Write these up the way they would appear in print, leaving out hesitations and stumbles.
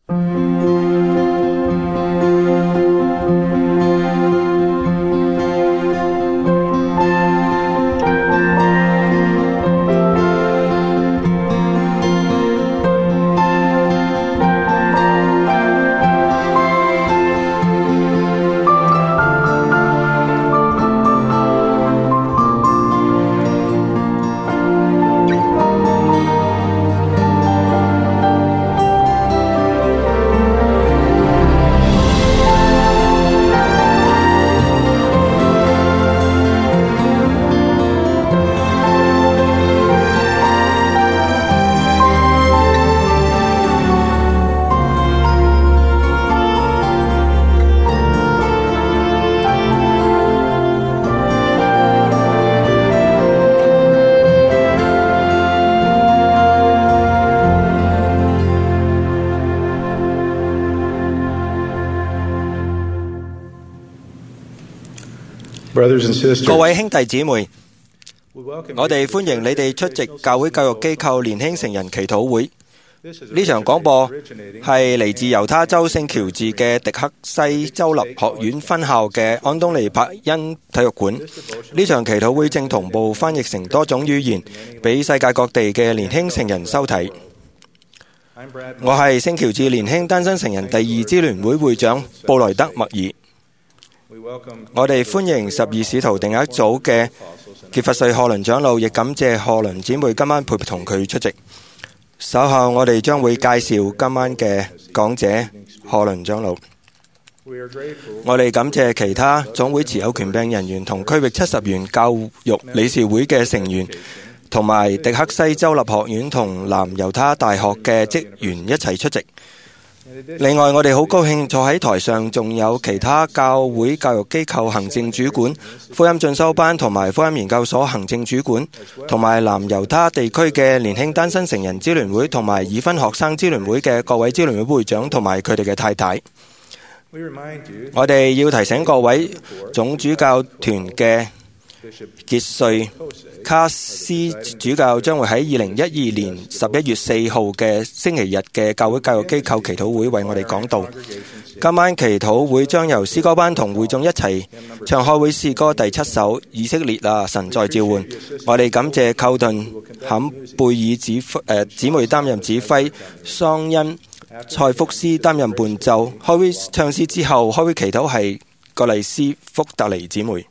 各位兄弟姊妹，我哋歡迎你哋出席教會教育機構年輕成人祈禱會。呢場廣播係嚟自猶他州聖喬治嘅迪克西州立學院分校嘅安東尼柏恩體育館。呢場祈禱會正同步翻譯成多種語言，俾世界各地嘅年輕成人收睇。我係聖喬治年輕單身成人第二支聯會會長布萊德麥爾。我哋歡迎12使徒另一組嘅傑弗瑞·賀倫長老，亦感謝賀倫姊妹今晚陪同佢出席。稍後我哋將會介紹今晚嘅講者賀倫長老。我哋感謝其他總會持有權柄人員同區域70員教育理事會嘅成員，同埋迪克西州立學院同南猶他大學嘅職員一齊出席。另外，我哋好高興坐喺台上仲有其他教會教育機構行政主管、福音進修班同埋福音研究所行政主管，同埋南猶他地區嘅年輕單身成人支聯會同埋已婚學生支聯會嘅各位支聯會會長同埋佢哋嘅太太。我哋要提醒各位，總主教團嘅傑瑞卡斯主教將會喺2012年11月4號嘅星期日嘅教會教育機構祈禱會為我哋講道。今晚祈禱會將由詩歌班同會眾一齊唱開會詩歌第7首《以色列啊，神在召喚》。我哋感謝寇頓坎貝爾姊妹擔任指揮，桑恩塞福斯擔任伴奏。開會唱詩之後，開會祈禱係葛麗斯福特尼姊妹。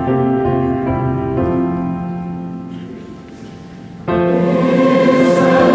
Amen.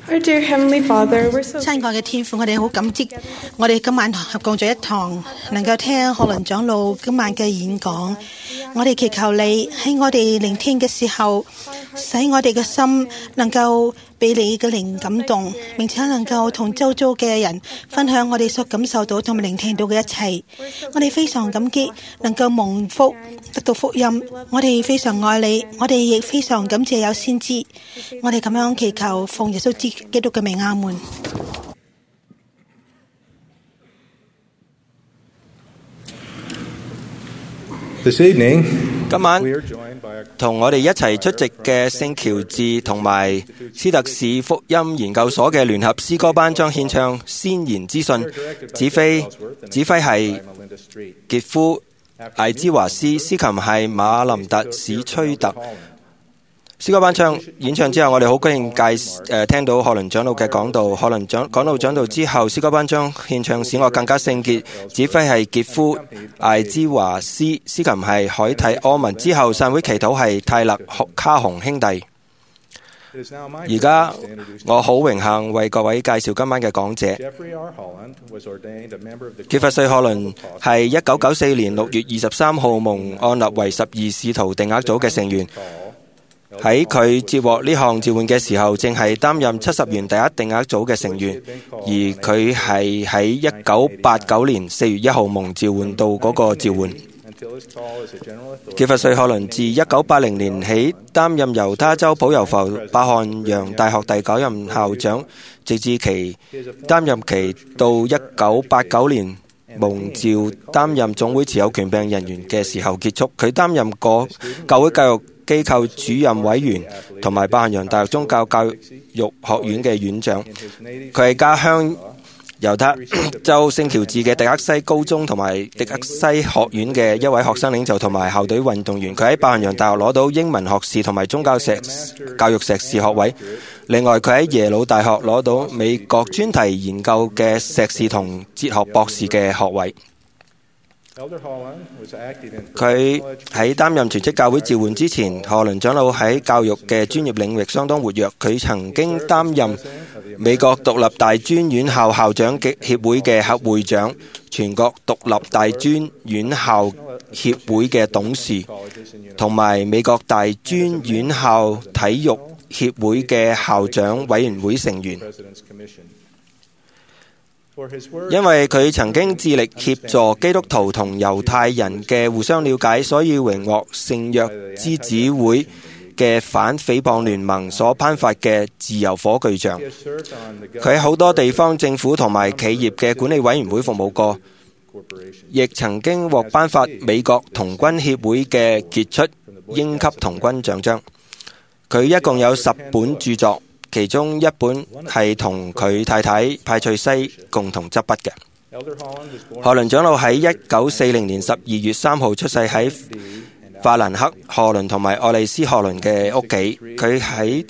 親愛嘅天父，我哋好感激，我哋今晚合共咗一堂，能夠聽何倫長老今晚嘅演講。我哋祈求你喺我哋聆聽嘅時候，使我哋嘅心能夠被你嘅靈感動，並且能夠同周遭嘅人分享我哋所感受到同埋聆聽到嘅一切。我哋非常感激能夠蒙福得到福音，我哋非常愛你，我哋亦非常感謝有先知。我哋咁樣祈求奉耶穌基督嘅名，阿門。 今晚同我哋一齊出席嘅聖喬治同埋斯特士福音研究所嘅聯合詩歌班將獻唱先言之信，指揮係傑夫艾茲華斯，司琴係馬林特史崔特。詩歌班演唱之後，我哋好高興聽到何倫長老嘅講道。何倫講道之後，詩歌班將獻唱使我更加聖潔，指揮係傑夫艾茲華斯，司琴係海蒂柯文。之後散會祈禱係泰勒卡洪兄弟。而家我好榮幸為各位介紹今晚嘅講者。傑弗瑞·賀倫係1994年6月23號蒙按立為12使徒定額組嘅成員。喺佢接獲呢項召喚嘅時候，正係擔任70元第一定額組嘅成員，而佢係喺1989年4月1號蒙召喚到嗰個召喚。傑弗瑞·賀倫自1980年起擔任猶他州普悠浮巴漢揚大學第9任校長，直至其擔任期到1989年蒙召擔任總會持有權柄人員嘅時候結束。佢擔任過教會教育機構主任委員同埋巴漢揚大學宗教教育學院嘅院長。佢係家鄉猶他州聖喬治嘅迪克西高中同埋迪克西學院嘅一位學生領袖同埋校隊運動員。佢喺巴漢揚大學攞到英文學士同埋宗教教育碩士學位。另外，佢喺耶魯大學攞到美國專題研究嘅碩士同哲學博士嘅學位。佢喺擔任全職教會召喚之前，賀倫長老喺教育嘅專業領域相當活躍。佢曾經擔任美國獨立大專院校校長協會嘅會長、全國獨立大專院校協會嘅董事，同埋美國大專院校體育協會嘅校長委員會成員。因為佢曾經致力協助基督徒同猶太人嘅互相了解，所以榮獲聖約之子會嘅反誹謗聯盟所頒發嘅自由火炬獎。佢喺好多地方政府同埋企業嘅管理委員會服務過，亦曾經獲頒發美國童軍協會嘅傑出鷹級童軍獎章。佢一共有10本著作，其中一本係同佢太太派翠西共同執筆嘅。賀倫長老喺1940年12月3號出世喺法蘭克賀倫同埋愛麗絲賀倫嘅屋企。佢喺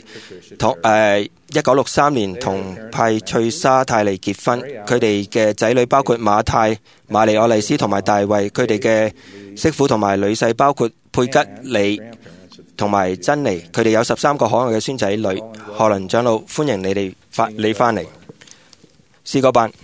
1963年同派翠莎泰利結婚。佢哋嘅仔女包括馬太、瑪麗愛麗絲同埋大衛。佢哋嘅媳婦同埋女婿包括佩吉里同埋珍妮。佢哋有13個可愛嘅孫仔女。賀倫長老，歡迎你哋翻嚟。詩歌班。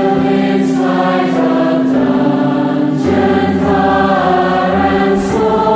So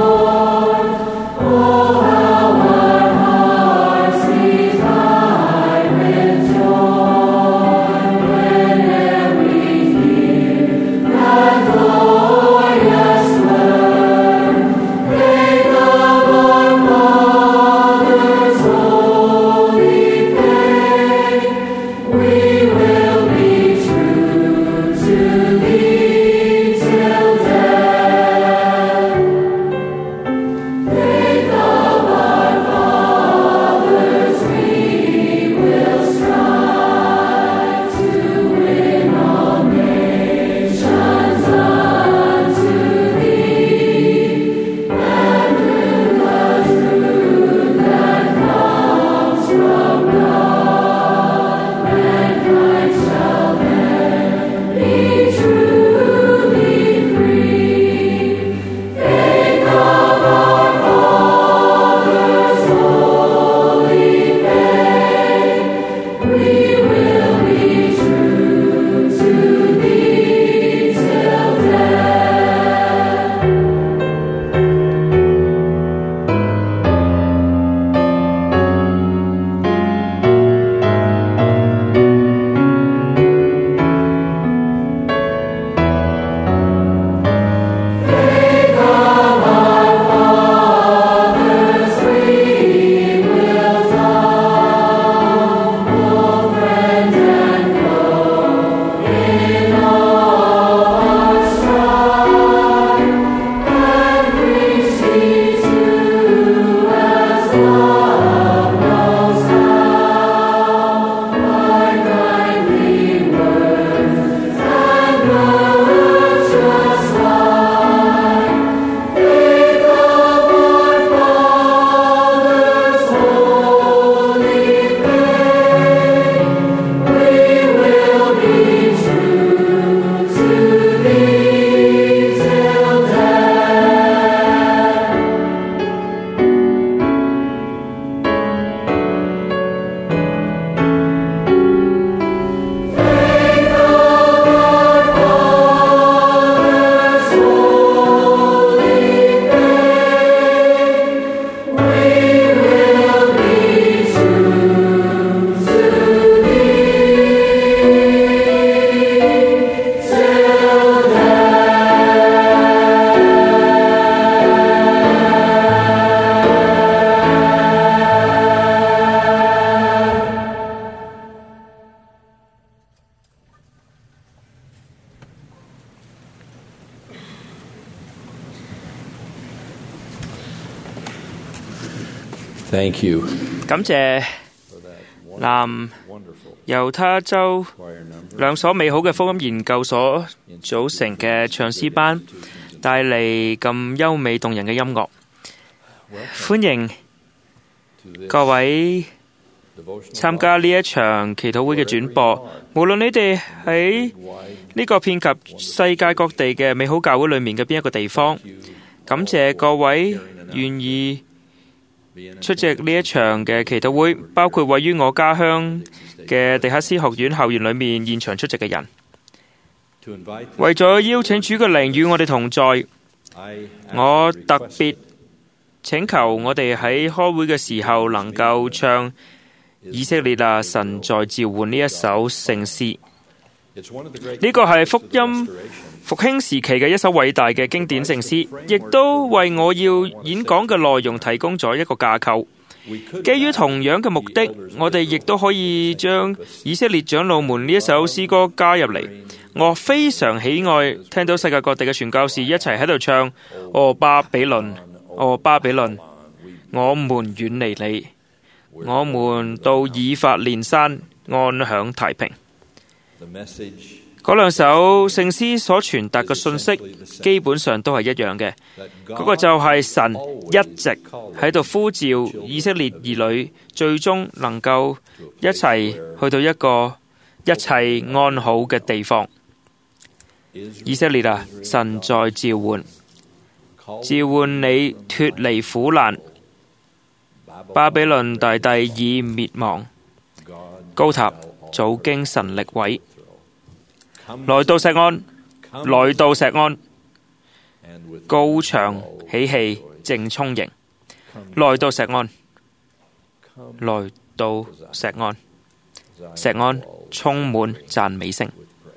Thank you. 感謝南猶他州兩所美好嘅福音研究所組成嘅唱詩班，帶嚟咁優美動人嘅音樂。歡迎各位參加呢一場祈禱會嘅轉播，無論你哋喺呢個遍及世界各地嘅美好教會裏面嘅邊一個地方，感謝各位願意出席呢一場嘅祈禱會，包括位於我家鄉嘅迪克斯學院校園裏面現場出席嘅人。為咗邀請主嘅靈與我哋同在，我特別請求我哋喺開會嘅時候能夠唱以色列啊，神在召喚呢一首聖詩。呢個係福音復興時期嘅一首偉大嘅經典聖詩，亦都為我要演講嘅內容提供咗一個架構。基於同樣嘅目的，我哋亦都可以將以色列長老們呢一首詩歌加入嚟。我非常喜愛聽到世界各地嘅傳教士一齊喺度唱：哦巴比倫，哦巴比倫，我們遠離你，我們到以法蓮山安享太平。嗰兩首聖詩所傳達嘅信息基本上都係一樣嘅，嗰個就係神一直喺度呼召以色列兒女，最終能夠一齊去到一個一切安好嘅地方。以色列啊，神在召喚，召喚你脫離苦難。巴比倫大帝已滅亡，高塔早經神力毀。來到錫安，來到錫安，高牆喜氣正充盈。來到錫安，來到錫安，錫安充滿讚美聲。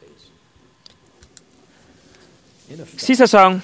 事實上，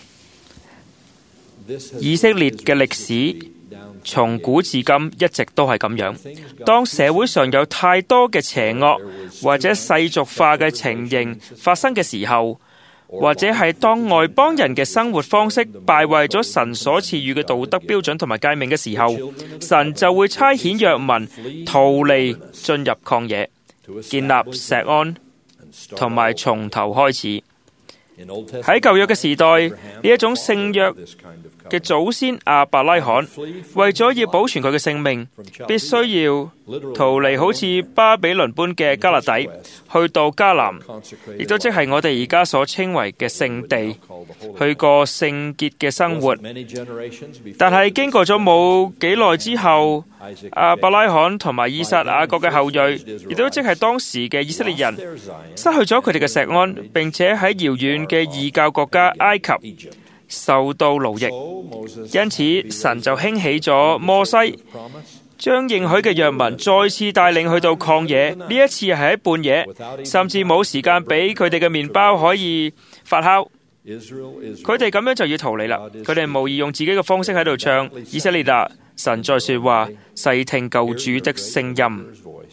以色列嘅歷史從古至今一直都係咁樣。當社會上有太多嘅邪惡或者世俗化嘅情形發生嘅時候，或者係當外邦人嘅生活方式敗壞咗神所賜予嘅道德標準同埋誡命嘅時候，神就會差遣弱民逃離進入曠野，建立錫安，同埋從頭開始。喺舊約嘅時代，呢一種聖約嘅祖先亞伯拉罕為咗要保存佢嘅性命，必須要逃離好似巴比倫般嘅迦勒底，去到迦南，亦都即係我哋而家所稱為嘅聖地，去過聖潔嘅生活。但係經過咗冇幾耐之後，亞伯拉罕同埋以撒雅各嘅後裔，亦都即係當時嘅以色列人，失去咗佢哋嘅錫安，並且喺遙遠嘅異教國家埃及受到奴役，因此神就興起咗摩西，將應許嘅約民再次帶領去到曠野。呢一次係喺半夜，甚至冇時間俾佢哋嘅麵包可以發酵，佢哋咁樣就要逃離啦。佢哋無意用自己嘅方式喺度唱：以色列啊，神在說話，細聽救主的聲音。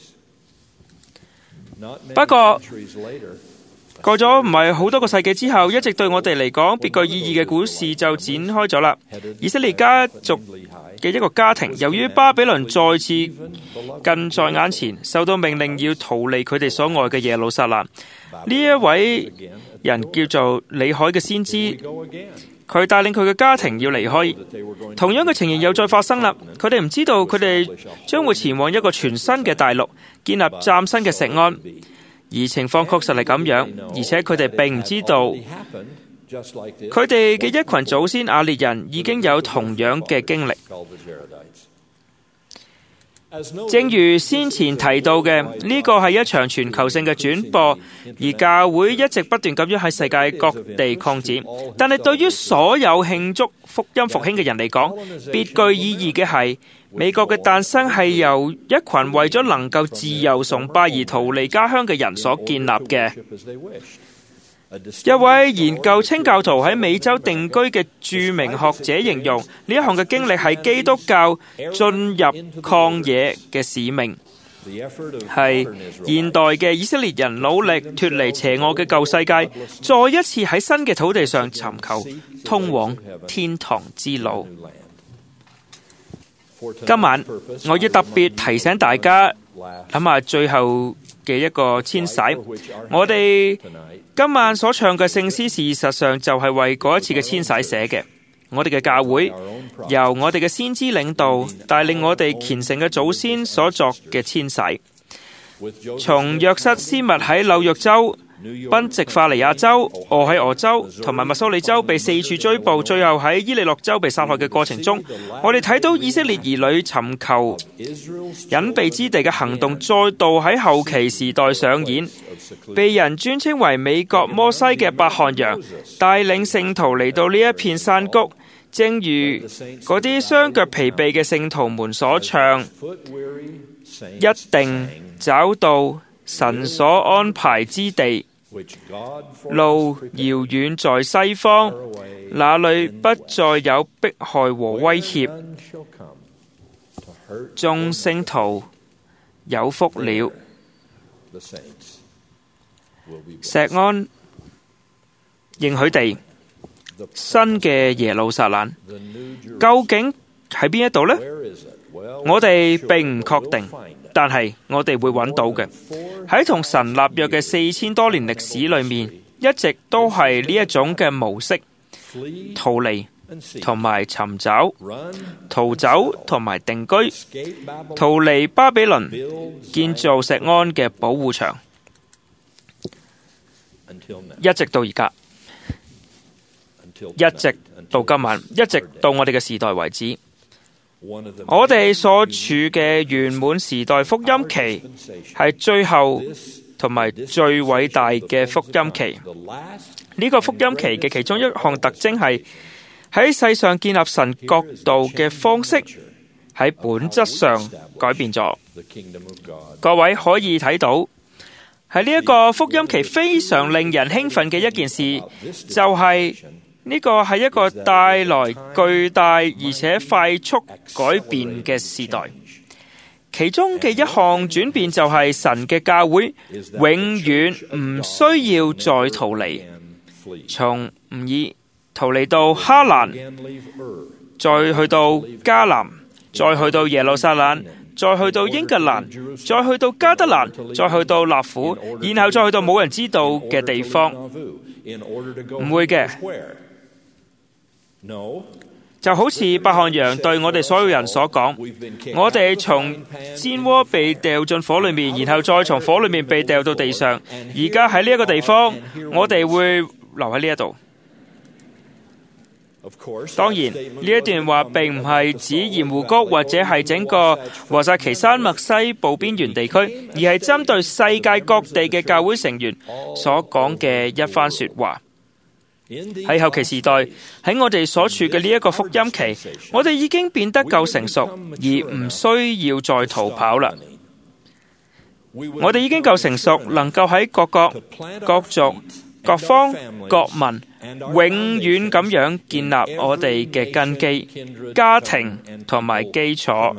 不過過咗唔係好多個世紀之後，一直對我哋嚟講別具意義嘅故事就展開咗啦。以色列家族嘅一個家庭，由於巴比倫再次近在眼前，受到命令要逃離佢哋所愛嘅耶路撒冷。呢一位人叫做李海嘅先知，佢帶領佢嘅家庭要離開。同樣嘅情形又再發生啦。佢哋唔知道佢哋將會前往一個全新嘅大陸，建立嶄新嘅錫安。而情況確實係咁樣，而且佢哋並唔知道，佢哋嘅一群祖先亞列人已經有同樣嘅經歷。正如先前提到嘅，呢個係一場全球性嘅轉播，而教會一直不斷咁樣喺世界各地擴展。但係對於所有慶祝福音復興嘅人嚟講，別具意義嘅係，美國嘅誕生係由一群為咗能夠自由崇拜而逃離家鄉嘅人所建立嘅。一位研究清教徒喺美洲定居嘅著名學者形容，呢一項嘅經歷係基督教進入曠野嘅使命，係現代嘅以色列人努力脫離邪惡嘅舊世界，再一次喺新嘅土地上尋求通往天堂之路。 今晚我要特別提醒大家諗下最後嘅一個遷徙。我哋今晚所唱嘅聖詩，事實上就係為嗰一次嘅遷徙寫嘅。我哋嘅教會由我哋嘅先知領導，帶領我哋虔誠嘅祖先所作嘅遷徙，從約瑟斯密喺紐約州、賓夕法尼亞州、俄亥俄州同埋密蘇里州被四處追捕，最後喺伊利諾州被殺害嘅過程中，我哋睇到以色列兒女尋求隱秘之地嘅行動再度喺後期時代上演。被人尊稱為美國摩西嘅伯翰羊帶領聖徒嚟到呢一片山谷，正如嗰啲雙腳疲憊嘅聖徒們所唱，一定找到神所安排之地，路遙遠在西方，那裏不再有迫害和威脅，眾聖徒有福了。錫安應許地，新嘅耶路撒冷，究竟喺邊一度呢？我哋並唔確定，但係我哋會揾到嘅。喺同神立約嘅4000多年歷史裏面，一直都係呢一種嘅模式：逃離同埋尋找，逃走同埋定居，逃離巴比倫，建造錫安嘅保護牆，一直到而家，一直到今晚，一直到我哋嘅時代為止。我哋所處嘅圓滿時代福音期係最後同埋最偉大嘅福音期。呢個福音期嘅其中一項特徵係喺世上建立神國度嘅方式喺本質上改變咗。各位可以睇到喺呢一個福音期非常令人興奮嘅一件事，就係呢個係一個帶來巨大而且快速改變嘅時代。其中嘅一項轉變就係神嘅教會永遠唔需要再逃離，從吾珥逃離到哈蘭，再去到迦南，再去到耶路撒冷，再去到英格蘭，再去到加德蘭，再去到納府，然後再去到冇人知道嘅地方。唔會嘅。就好似伯翰羊對我哋所有人所講，我哋從煎鍋被掉進火裏面，然後再從火裏面被掉到地上。而家喺呢一個地方，我哋會留喺呢一度。當然，呢一段話並唔係指鹽湖谷或者係整個和薩奇山脈西部邊緣地區，而係針對世界各地嘅教會成員所講嘅一番說話。喺後期時代，喺我哋所處嘅呢一個福音期，我哋已經變得夠成熟，而唔需要再逃跑啦。我哋已經夠成熟，能夠喺各國、各族、各方、各民永遠咁樣建立我哋嘅根基、家庭同埋基礎。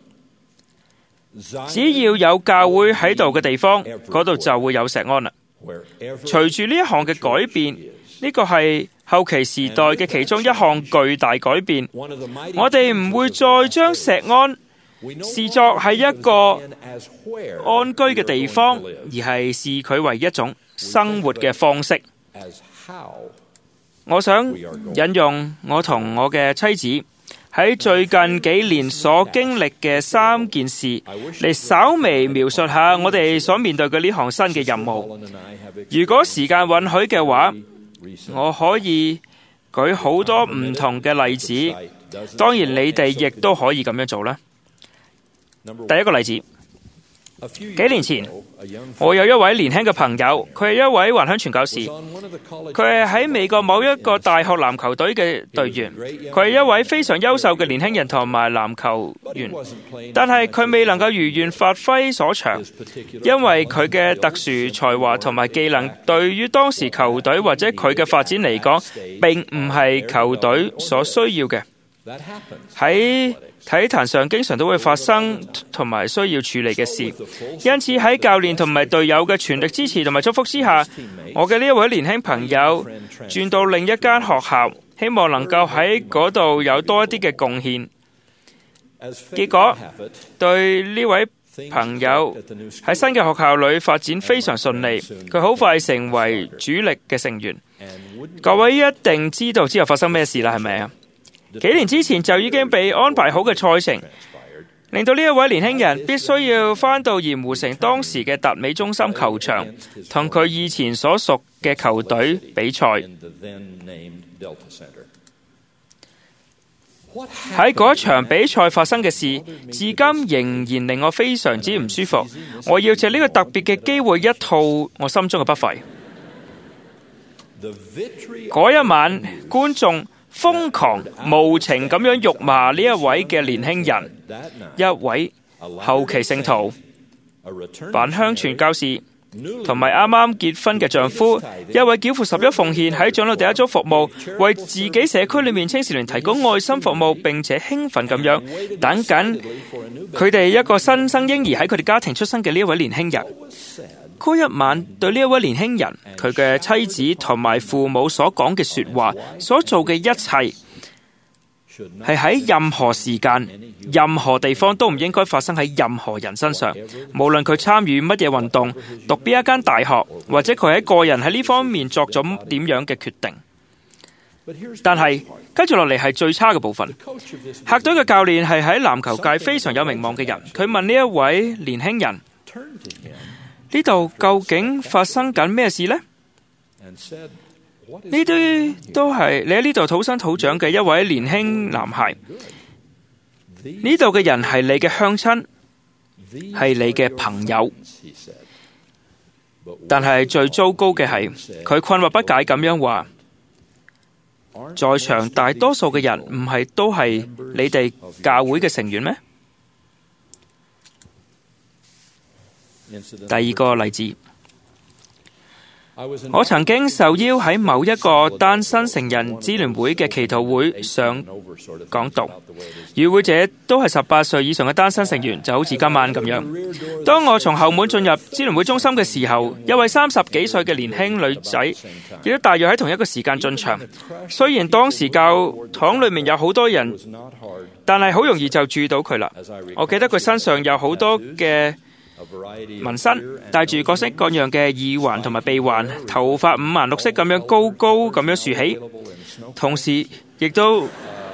只要有教會喺度嘅地方，嗰度就會有錫安啦。隨住呢一項嘅改變，呢個係後期時代嘅其中一項巨大改變。我哋唔會再將錫安視作係一個安居嘅地方，而係視佢為一種生活嘅方式。我想引用我同我嘅妻子喺最近幾年所經歷嘅3件事，嚟稍微描述下我哋所面對嘅呢項新嘅任務。如果時間允許嘅話，我可以舉好多唔同嘅例子，當然你哋亦都可以咁樣做啦。第一個例子，幾年前我有一位年輕嘅朋友，佢係一位還鄉傳教士，佢係喺美國某一個大學籃球隊嘅隊員，佢係一位非常優秀嘅年輕人同埋籃球員，但係佢未能夠如願發揮所長，因為佢嘅特殊才華同埋技能對於當時球隊或者佢嘅發展嚟講並唔係球隊所需要嘅。喺體壇上經常都會發生同埋需要處理嘅事，因此喺教練同埋隊友嘅全力支持同埋祝福之下，我嘅呢一位年輕朋友轉到另一間學校，希望能夠喺嗰度有多一啲嘅貢獻。 結果對呢位朋友喺新嘅學校裏發展非常順利，佢好快成為主力嘅成員。各位一定知道之後發生咩事啦，係咪啊？幾年之前就已經被安排好嘅賽程，令到呢一位年輕人必須要返到鹽湖城當時嘅達美中心球場，同佢以前所屬嘅球隊比賽。喺嗰一場比賽發生嘅事，至今仍然令我非常之唔舒服。我要借呢個特別嘅機會一吐我心中嘅不忿。嗰一晚，觀眾瘋狂無情咁樣辱罵呢一位嘅年輕人，一位後期聖徒、返鄉傳教士，同埋啱啱結婚嘅丈夫，一位繳付11奉獻喺長老第一組服務，為自己社區裏面青少年提供愛心服務，並且興奮咁樣等緊佢哋一個新生嬰兒喺佢哋家庭出生嘅呢一位年輕人。嗰一晚對呢一位年輕人，佢嘅妻子同埋父母所講嘅說話，所做嘅一切，係喺任何時間、任何地方都唔應該發生喺任何人身上。無論佢參與乜嘢運動、讀邊一間大學，或者佢喺個人喺呢方面作咗點樣嘅決定。但係跟住落嚟係最差嘅部分。客隊嘅教練係喺籃球界非常有名望嘅人。佢問呢一位年輕人：呢度究竟發生緊咩事呢？呢啲都係你喺呢度土生土長嘅一位年輕男孩。呢度嘅人係你嘅鄉親，係你嘅朋友。但係最糟糕嘅係，佢困惑不解咁樣話：在場大多數嘅人唔係都係你哋教會嘅成員咩？第二個例子，我曾經受邀喺某一個單身成人支聯會嘅祈禱會上講道，與會者都係18歲以上嘅單身成員，就好似今晚咁樣。當我從後門進入支聯會中心嘅時候，一位30幾歲嘅年輕女仔亦都大約喺同一個時間進場。雖然當時教堂裏面有好多人，但係好容易就注意到佢啦。我記得佢身上有好多嘅紋身，戴住各式各樣嘅耳環同埋鼻環，頭髮五顏六色咁樣高高咁樣豎起，同時亦都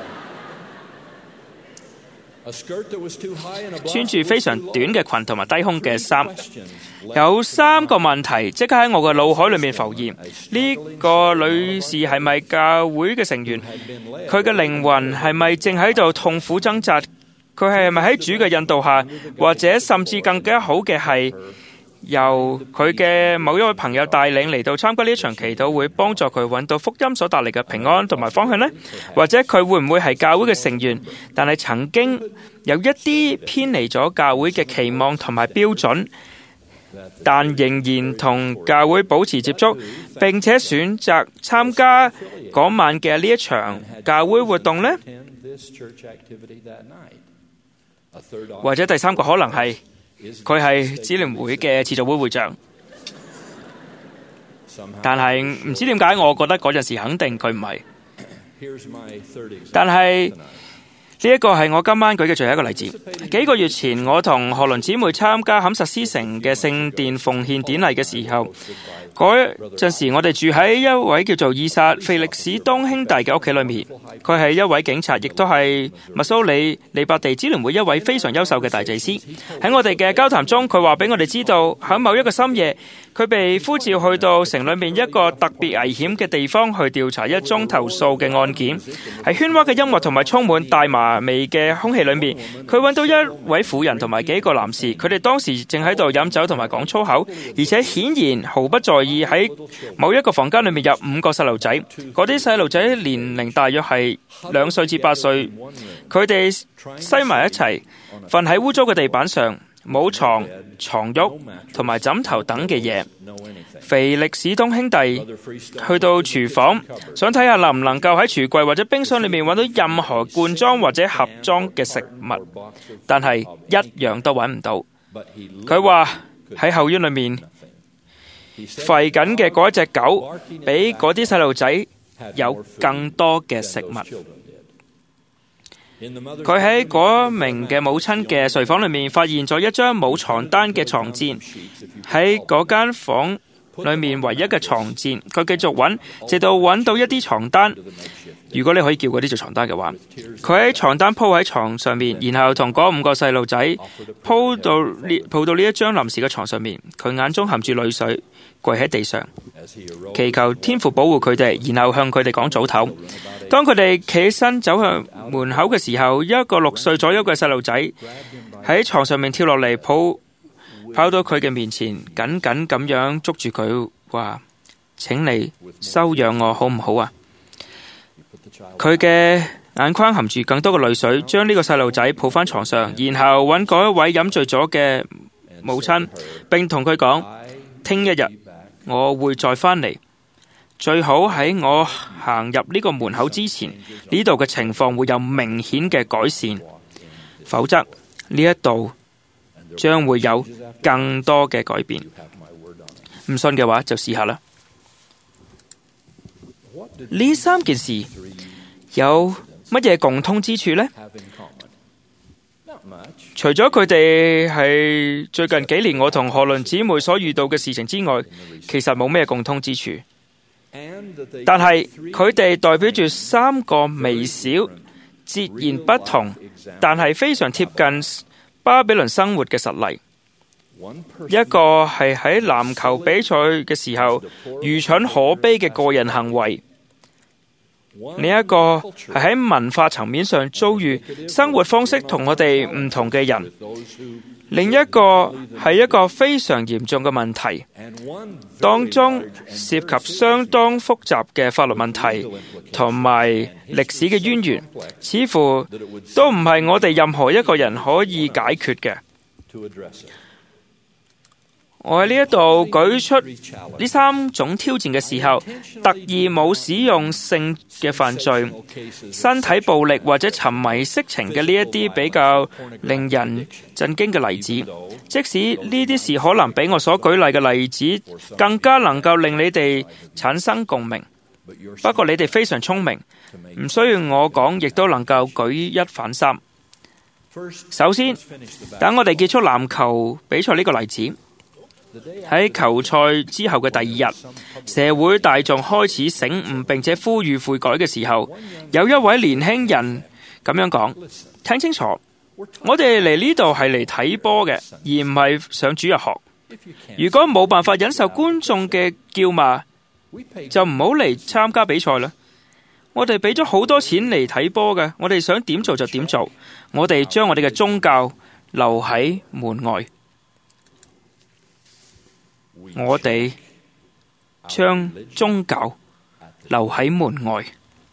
穿住非常短嘅裙同埋低胸嘅衫。有3個問題即刻喺我嘅腦海裏面浮現：呢個女士係咪教會嘅成員？佢嘅靈魂係咪正喺度痛苦掙扎？佢係咪喺主嘅引導下，或者甚至更加好嘅係由佢嘅某一位朋友帶領嚟到參加呢一場祈禱會，幫助佢揾到福音所帶嚟嘅平安同埋方向呢？或者佢會唔會係教會嘅成員，但係曾經有一啲偏離咗教會嘅期望同埋標準，但仍然同教會保持接觸，並且選擇參加嗰晚嘅呢一場教會活動呢？或者第3個可能係佢係支聯會嘅次序會會長，但係唔知點解，我覺得嗰陣時肯定佢唔係。但係呢一個係我今晚舉嘅最後一個例子。幾個月前，我同何倫姊妹參加坎薩斯城嘅聖殿奉獻典禮嘅時候，嗰陣時我哋住喺一位叫做以撒·腓力史東兄弟嘅屋企裏面。佢係一位警察，亦都係密蘇里利伯地支聯會一位非常優秀嘅大祭司。喺我哋嘅交談中，佢話俾我哋知道，喺某一個深夜，佢被呼召去到城裏面一個特別危險嘅地方去調查一宗投訴嘅案件。喺喧嘩嘅音樂同埋充滿大麻味嘅空氣裏面，佢揾到一位婦人同埋幾個男士，佢哋當時正喺度飲酒同埋講粗口，而且顯然毫不在意。喺某一個房間裏面有5個細路仔，嗰啲細路仔年齡大約係2歲至8歲，佢哋擠埋一齊，瞓喺污糟嘅地板上，冇床、床褥同埋枕頭等嘅嘢。腓力史東兄弟去到廚房，想睇下能唔能夠喺櫥櫃或者冰箱裏面揾到任何罐裝或者盒裝嘅食物，但係一樣都揾唔到。佢話喺後院裏面吠緊嘅嗰一隻狗，比嗰啲細路仔有更多嘅食物。 佢喺嗰名嘅母親嘅睡房裏面發現咗一張冇床單嘅床墊，喺嗰間房裏面唯一嘅床墊。佢繼續揾，直到揾到一啲床單。如果你可以叫嗰啲做床單嘅話，佢喺床單鋪喺床上面，然後同嗰5個細路仔抱到呢一張臨時嘅床上面。佢眼中含住淚水，跪喺地上，祈求天父保護佢哋，然後向佢哋講早唞。當佢哋企起身走向門口嘅時候，一個6歲左右嘅細路仔喺床上面跳落嚟，跑到佢嘅面前，緊緊咁樣捉住佢，話：請你收養我好唔好啊？佢嘅眼眶含住更多嘅淚水，將呢個細路仔抱返床上，然後揾嗰一位飲醉咗嘅母親，並同佢講：聽一日我會再返嚟，最好喺我行入呢個門口之前，呢度嘅情況會有明顯嘅改善，否則呢一度將會有更多嘅改變。唔信嘅話就試下啦。呢3件事有乜嘢共通之處呢？除咗佢哋係最近幾年我同何倫姊妹所遇到嘅事情之外，其實冇咩共通之處。但係佢哋代表住3個微小、截然不同，但係非常貼近巴比倫生活嘅實例。一個係喺籃球比賽嘅時候愚蠢可悲嘅個人行為，另一個係喺文化層面上遭遇生活方式同我哋唔同嘅人，另一個係一個非常嚴重嘅問題，當中涉及相當複雜嘅法律問題同埋歷史嘅淵源，似乎都唔係我哋任何一個人可以解決嘅。我喺呢一度舉出呢3種挑戰嘅時候，特意冇使用性嘅犯罪、身體暴力或者沉迷色情嘅呢一啲比較令人震驚嘅例子。即使呢啲事可能比我所舉例嘅例子更加能夠令你哋產生共鳴，不過你哋非常聰明，唔需要我講，亦都能夠舉一反三。首先，等我哋結束籃球比賽呢個例子。喺球賽之後嘅第2日，社會大眾開始醒悟並且呼籲悔改嘅時候，有一位年輕人咁樣講：聽清楚，我哋嚟呢度係嚟睇波嘅，而唔係上主日學。如果冇辦法忍受觀眾嘅叫罵，就唔好嚟參加比賽啦。我哋俾咗好多錢嚟睇波嘅，我哋想點做就點做。我哋將我哋嘅宗教留喺門外。我哋將宗教留喺門外。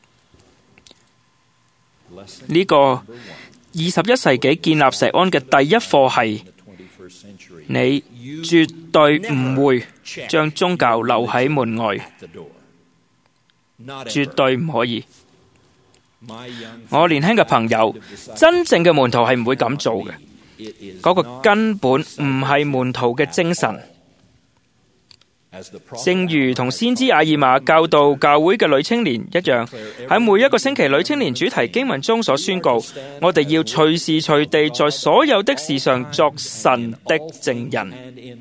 呢個21世紀建立錫安嘅第一課係：你絕對唔會將宗教留喺門外，絕對唔可以。我年輕嘅朋友，真正嘅門徒係唔會咁做嘅。嗰個根本唔係門徒嘅精神。正如同先知亞爾瑪教導教會嘅女青年一樣，喺每一個星期女青年主題經文中所宣告，我哋要隨時隨地在所有的事上作神的證人，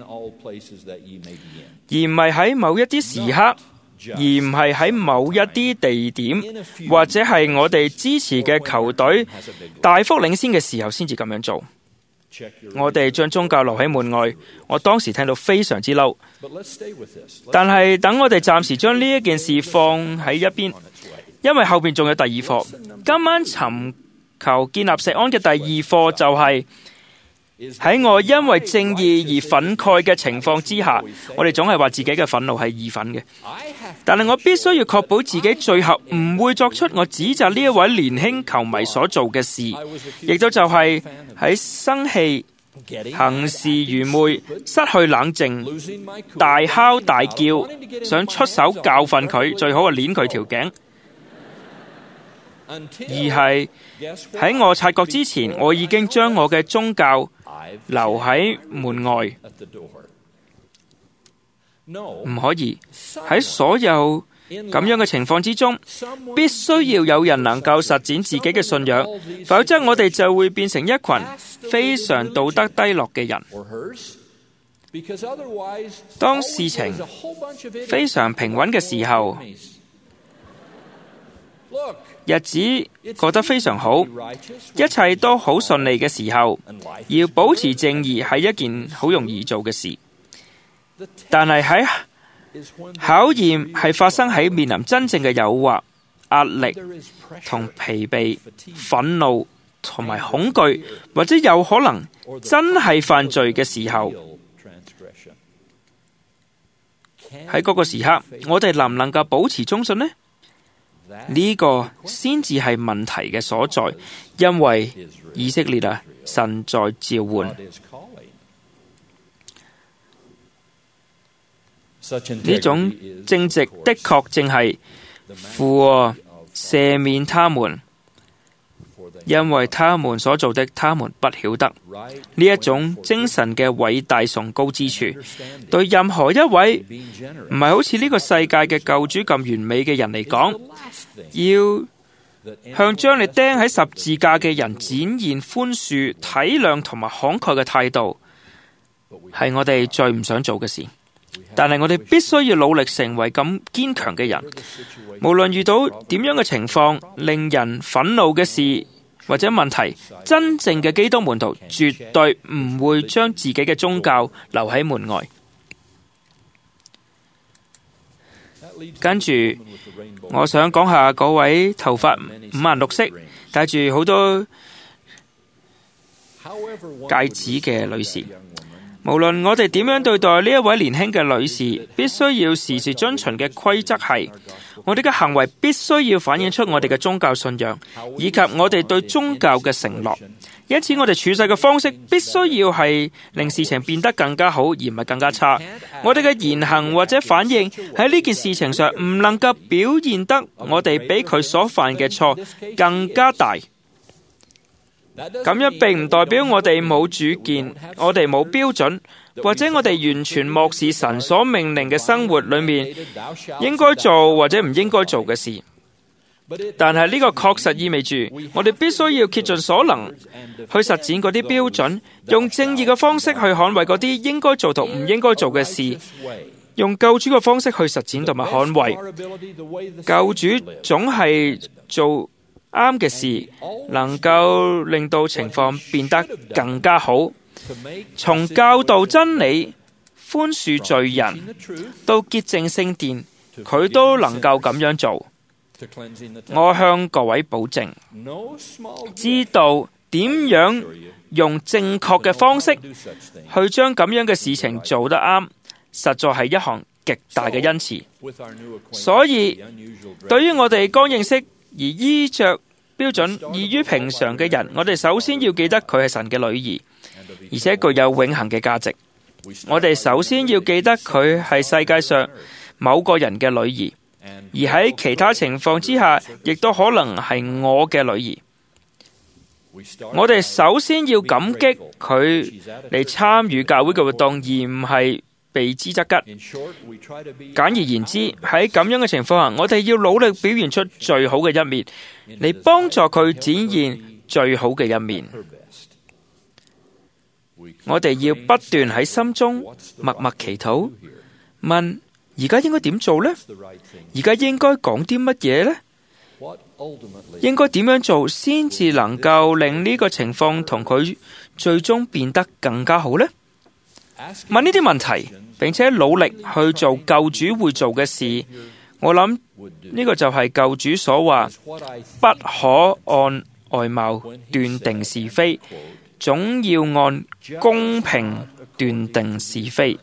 而唔係喺某一啲時刻，而唔係喺某一啲地點，或者係我哋支持嘅球隊大幅領先嘅時候先至咁樣做。我哋將宗教留喺門外，我當時聽到非常之嬲。但係等我哋暫時將呢一件事放喺一邊，因為後邊仲有第2課。今晚尋求建立錫安嘅第2課就係喺我因為正義而憤慨嘅情況之下，我哋總係話自己嘅憤怒係義憤嘅，但係我必須要確保自己最後唔會作出我指責呢一位年輕球迷所做嘅事，亦都就係喺生氣、行事愚昧、失去冷靜、大敲大叫，想出手教訓佢，最好係捏佢條頸，而係喺我察覺之前，我已經將我嘅宗教留喺門外。唔可以喺所有咁樣嘅情況之中，必須要有人能夠實踐自己嘅信仰，否則我哋就會變成一群非常道德低落嘅人。當事情非常平穩嘅時候，日子過得非常好，一切都好順利嘅時候，要保持正義係一件好容易做嘅事。但係喺考驗係發生喺面臨真正嘅誘惑、壓力同疲憊、憤怒同埋恐懼，或者有可能真係犯罪嘅時候。喺嗰個時刻，我哋能唔能夠保持忠信呢？呢個先至係問題嘅所在，因為以色列啊，神在召喚。呢種正直的確正係父啊，赦免他們，因為他們所做的，他們不曉得。呢一種精神嘅偉大崇高之處，對任何一位唔係好似呢個世界嘅救主咁完美嘅人嚟講，要向將你釘喺十字架嘅人展現寬恕、體諒同埋慷慨嘅態度，係我哋最唔想做嘅事。但係我哋必須要努力成為咁堅強嘅人，無論遇到點樣嘅情況，令人憤怒嘅事或者問題，真正嘅基督門徒絕對唔會將自己嘅宗教留喺門外。跟住，我想講下嗰位頭髮五顏六色、戴住好多戒指嘅女士。無論我哋點樣對待呢一位年輕嘅女士，必須要時時遵循嘅規則係，我哋嘅行為必須要反映出我哋嘅宗教信仰，以及我哋對宗教嘅承諾。因此，我哋處世嘅方式必須要係令事情變得更加好，而唔係更加差。我哋嘅言行或者反應喺呢件事情上唔能夠表現得我哋比佢所犯嘅錯更加大。咁樣並唔代表我哋冇主見，我哋冇標準，或者我哋完全漠視神所命令嘅生活裏面應該做或者唔應該做嘅事。但係呢個確實意味住，我哋必須要竭盡所能去實踐嗰啲標準，用正義嘅方式去捍衛嗰啲應該做同唔應該做嘅事，用救主嘅方式去實踐同埋捍衛。救主總係做啱嘅事，能夠令到情況變得更加好。從教導真理、寬恕罪人到潔淨聖殿，佢都能夠咁樣做。我向各位保證，知道點樣用正確嘅方式去將咁樣嘅事情做得啱，實在係一項極大嘅恩賜。所以，對於我哋剛認識而依着標準異於平常嘅人，我哋首先要記得佢係神嘅女兒，而且具有永恆嘅價值。我哋首先要記得佢係世界上某個人嘅女兒，而喺其他情況之下，亦都可能係我嘅女兒。我哋首先要感激佢嚟參與教會嘅活動，而唔係避之則吉。簡而言之，喺咁樣嘅情況下，我哋要努力表現出最好嘅一面，嚟幫助佢展現最好嘅一面。我哋要不斷喺心中默默祈禱，問而家應該點做呢？而家應該講啲乜嘢呢？應該點樣做先至能夠令呢個情況同佢最終變得更加好呢？問呢啲問題，並且努力去做救主會做嘅事，我諗呢個就係救主所話，不可按外貌斷定是非，總要按公平斷定是非。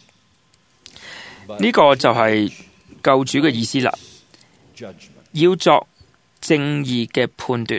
呢個就係救主嘅意思啦，要作正義嘅判斷。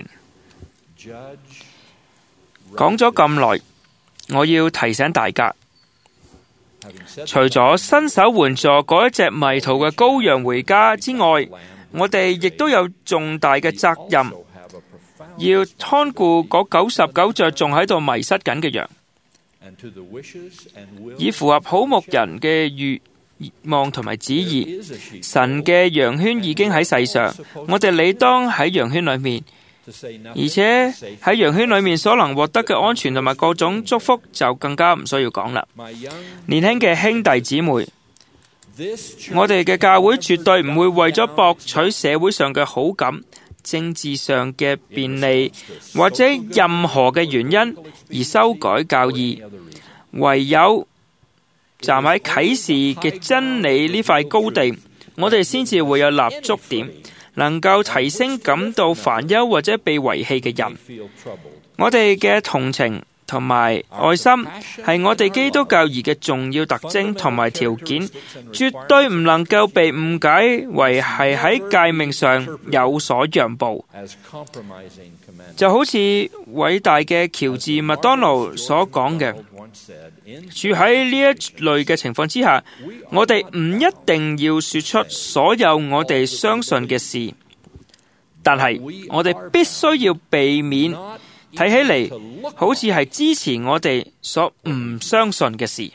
講咗咁耐，我要提醒大家，除咗伸手援助嗰一隻迷途嘅羔羊回家之外，我哋亦都有重大嘅責任，要看顧嗰99隻仲喺度迷失緊嘅羊，以符合好牧人嘅望同埋旨意。神嘅羊圈已經喺世上，我哋理當喺羊圈裏面，而且喺羊圈裏面所能獲得嘅安全同埋各種祝福就更加唔需要講啦。年輕嘅兄弟姊妹，我哋嘅教會絕對唔會為咗博取社會上嘅好感、政治上嘅便利或者任何嘅原因而修改教義。唯有站喺啟示嘅真理呢塊高地，我哋先至會有立足點，能夠提升感到煩憂或者被遺棄嘅人。我哋嘅同情同埋愛心係我哋基督教義嘅重要特徵同埋條件，絕對唔能夠被誤解為係喺誡命上有所讓步。就好似偉大嘅喬治麥當勞所講嘅，處喺呢一類嘅情況之下，我哋唔一定要說出所有我哋相信嘅事，但係我哋必須要避免睇起嚟好似係支持我哋所唔相信嘅事。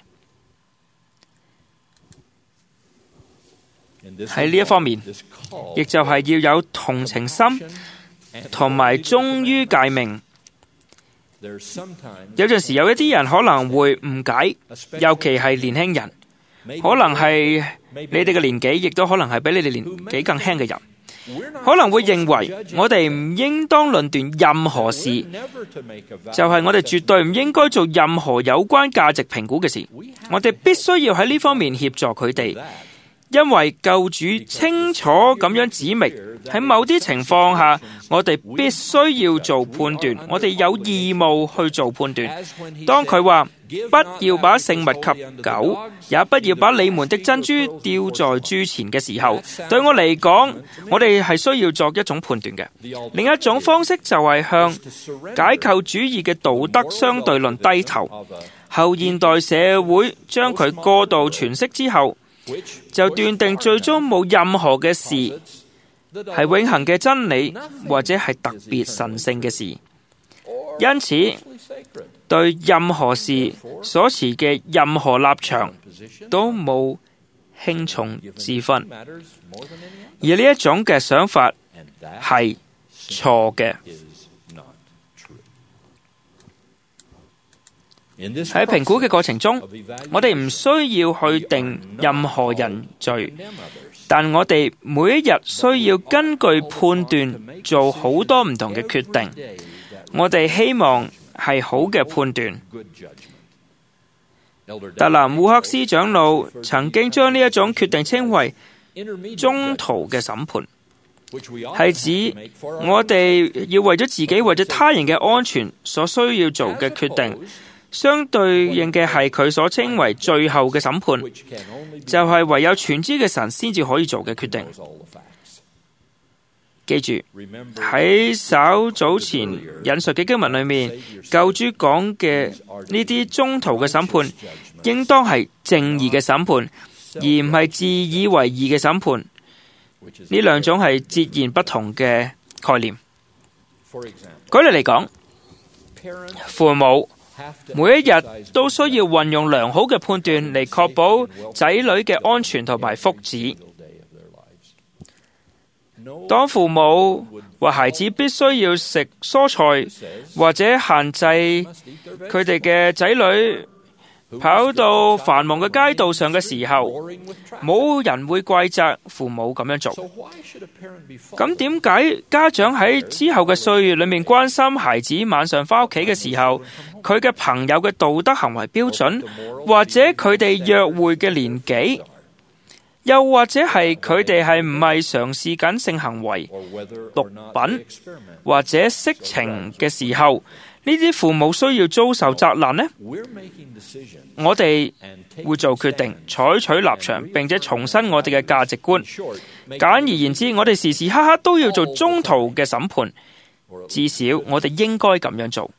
喺呢一方面，亦就係要有同情心同埋忠於誡命。有陣時有一啲人可能會誤解，尤其係年輕人，可能係你哋嘅年紀，亦都可能係比你哋年紀更輕嘅人，可能會認為我哋唔應當論斷任何事，就係我哋絕對唔應該做任何有關價值評估嘅事。我哋必須要喺呢方面協助佢哋，因為救主清楚咁樣指明，喺某啲情況下，我哋必須要做判斷，我哋有義務去做判斷。當佢話不要把聖物給狗，也不要把你們的珍珠掉在豬前嘅時候，對我嚟講，我哋係需要作一種判斷嘅。另一種方式就係向解構主義嘅道德相對論低頭。後現代社會將佢過度詮釋之後，就斷定最終冇任何嘅事係永恆嘅真理，或者係特別神聖嘅事。因此，對任何事所持嘅任何立場都冇輕重之分，而呢一種嘅想法係錯嘅。喺評估嘅過程中，我哋唔需要去定任何人罪，但我哋每一日需要根據判斷做好多唔同嘅決定。我哋希望係好嘅判斷。特蘭烏克斯長老曾經將呢一種決定稱為中途嘅審判，係指我哋要為咗自己或者他人嘅安全所需要做嘅決定。相對應嘅係佢所稱為最後嘅審判，就係唯有全知嘅神先至可以做嘅決定。記住，喺稍早前引述嘅經文裏面，救主講嘅呢啲中途嘅審判，應當係正義嘅審判，而唔係自以為義嘅審判。呢兩種係截然不同嘅概念。舉例嚟講，父母每一日都需要運用良好嘅判斷嚟確保仔女嘅安全同埋福祉。當父母話孩子必須要食蔬菜，或者限制佢哋嘅仔女跑到繁忙嘅街道上嘅時候，冇人會怪責父母咁樣做。咁點解家長喺之後嘅歲月裏面關心孩子晚上返屋企嘅時候，佢嘅朋友嘅道德行為標準，或者佢哋約會嘅年紀，又或者係佢哋係唔係嘗試緊性行為、毒品或者色情嘅時候，呢啲父母需要遭受責難呢？我哋會做決定，採取立場，並且重申我哋嘅價值觀。簡而言之，我哋時時刻刻都要做中途嘅審判，至少我哋應該咁樣做。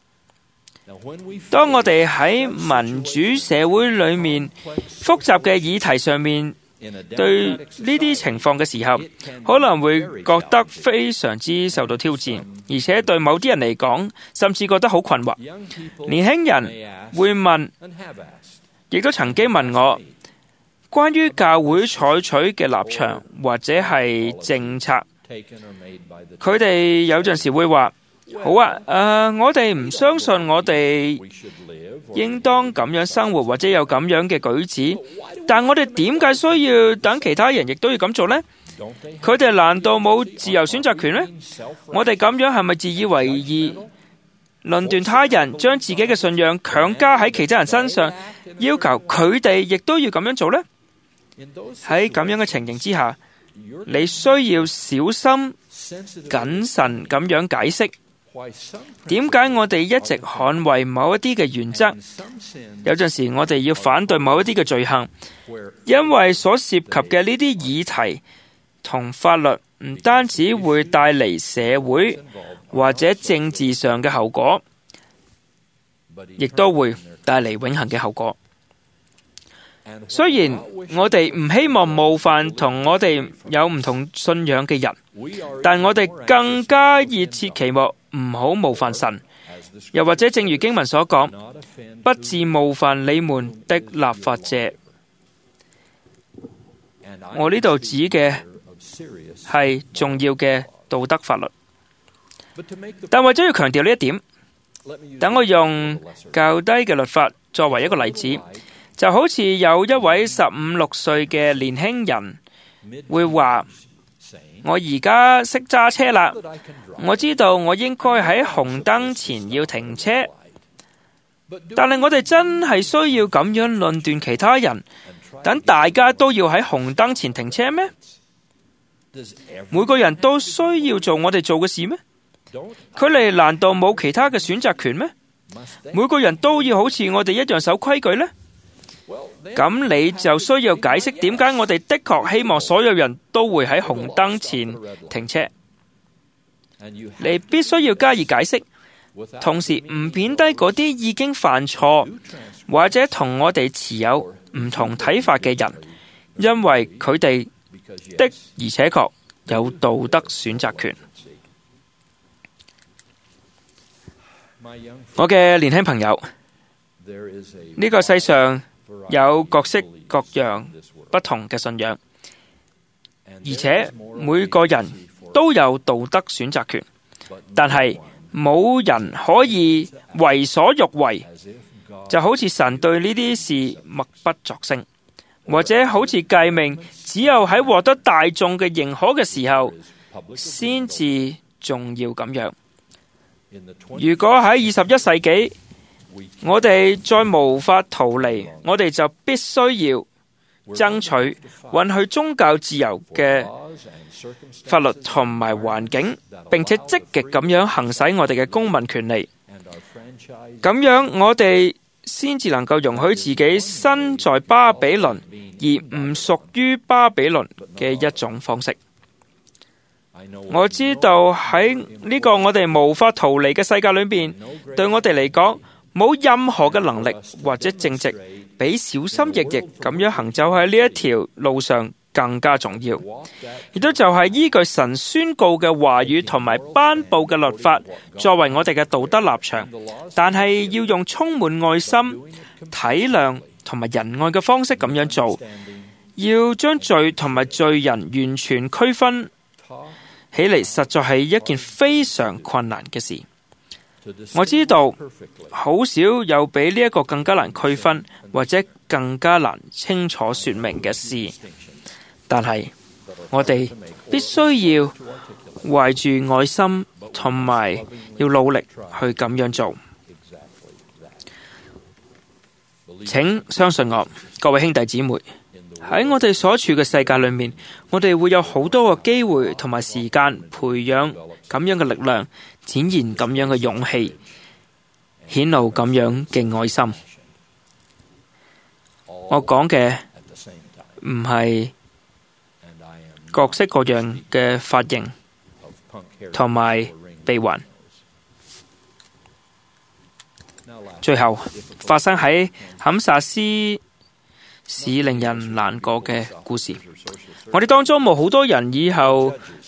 當我哋喺民主社會裏面複雜嘅議題上面對呢啲情況嘅時候，可能會覺得非常之受到挑戰，而且對某啲人嚟講，甚至覺得好困惑。年輕人會問，亦都曾經問我， 關於教會採取嘅立場或者係政策，佢哋有陣時會話：好啊，我哋唔相信我哋應當咁樣生活或者有咁樣嘅舉止，但我哋點解需要等其他人亦都要咁做呢？佢哋難道冇自由選擇權呢？我哋咁樣係咪自以為義，論斷他人，將自己嘅信仰強加喺其他人身上，要求佢哋亦都要咁樣做呢？喺咁樣嘅情形之下，你需要小心謹慎咁樣解釋點解我哋一直捍衛某一啲嘅原則，有陣時我哋要反對某一啲嘅罪行，因為所涉及嘅呢啲議題同法律唔單止會帶嚟社會或者政治上嘅後果，亦都會帶嚟永恆嘅後果。雖然我哋唔希望冒犯同我哋有唔同信仰嘅人，但我哋更加熱切期望唔好冒犯神，又或者正如經文所講，不致冒犯你們的立法者。我呢度指嘅係重要嘅道德法律，但為咗要強調呢一點，等我用較低嘅律法作為一個例子。就好似有一位15、16歲嘅年輕人會話：我而家識揸車啦，我知道我應該喺紅燈前要停車。但係我哋真係需要咁樣論斷其他人，等大家都要喺紅燈前停車咩？每個人都需要做我哋做嘅事咩？佢哋難道冇其他嘅選擇權咩？每個人都要好似我哋一樣守規矩呢？咁你就需要解釋點解我哋的確希望所有人都會喺紅燈前停車。你必須要加以解釋，同時唔貶低嗰啲已經犯錯或者同我哋持有唔同睇法嘅人，因為佢哋的而且確有道德選擇權。我嘅年輕朋友，呢個世上有各式各樣不同嘅信仰，而且每個人都有道德選擇權，但係冇人可以為所欲為，就好似神對呢啲事默不作聲，或者好似誡命只有喺獲得大眾嘅認可嘅時候先至重要咁樣。如果喺21世紀我哋再無法逃離，我哋就必須要爭取允許宗教自由嘅法律同埋環境，並且積極咁樣行使我哋嘅公民權利。咁樣我哋先至能夠容許自己身在巴比倫而唔屬於巴比倫嘅一種方式。我知道喺呢個我哋無法逃離嘅世界裏面，對我哋嚟講，冇任何嘅能力或者正直比小心翼翼咁樣行走喺呢一條路上更加重要。亦都就係依據神宣告嘅話語同埋頒布嘅律法作為我哋嘅道德立場，但係要用充滿愛心、體諒同埋仁愛嘅方式咁樣做，要將罪同埋罪人完全區分起嚟，實在係一件非常困難嘅事。我知道好少有比呢一個更加難區分或者更加難清楚說明嘅事，但係我哋必須要懷住愛心同埋要努力去咁樣做。請相信我，各位兄弟姊妹，喺我哋所處嘅世界裏面，我哋會有好多個機會同埋時間培養咁樣嘅力量，展現咁樣嘅勇氣，顯露咁樣嘅愛心。我講嘅唔係各式各樣嘅髮型同埋鼻環。最後發生喺坎薩斯市令人難過嘅故事。我哋當中冇好多人以後